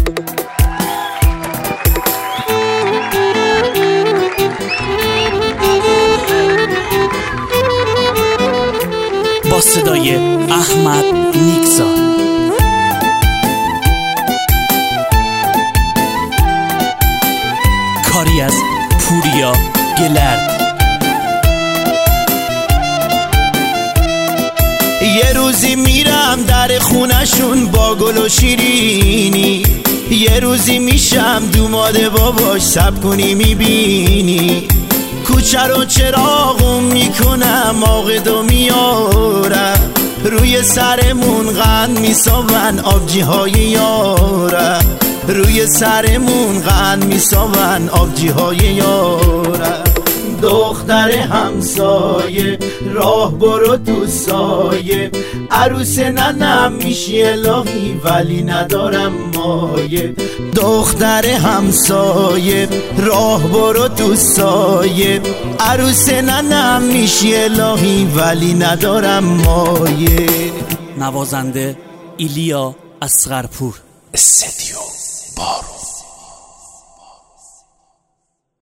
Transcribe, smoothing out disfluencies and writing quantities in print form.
با صدای احمد نیکزاد. کاری از پوریا گلرد. یه روزی میرم در خونشون با گل و شیرینی، یه روزی میشم دوماد باباش سب کنی میبینی، کوچه رو چراغم میکنم عاقد و میارم، روی سرمون قند میساون آبجی های یارم، روی سرمون قند میساون آبجی های یارم. دختر همسایه راه برو تو سایه، عروس ننم میشی الهی ولی ندارم مایه. دختر همسایه راه برو تو سایه، عروس ننم میشی الهی ولی ندارم مایه. نوازنده ایلیا اصغرپور. استدیو بارون.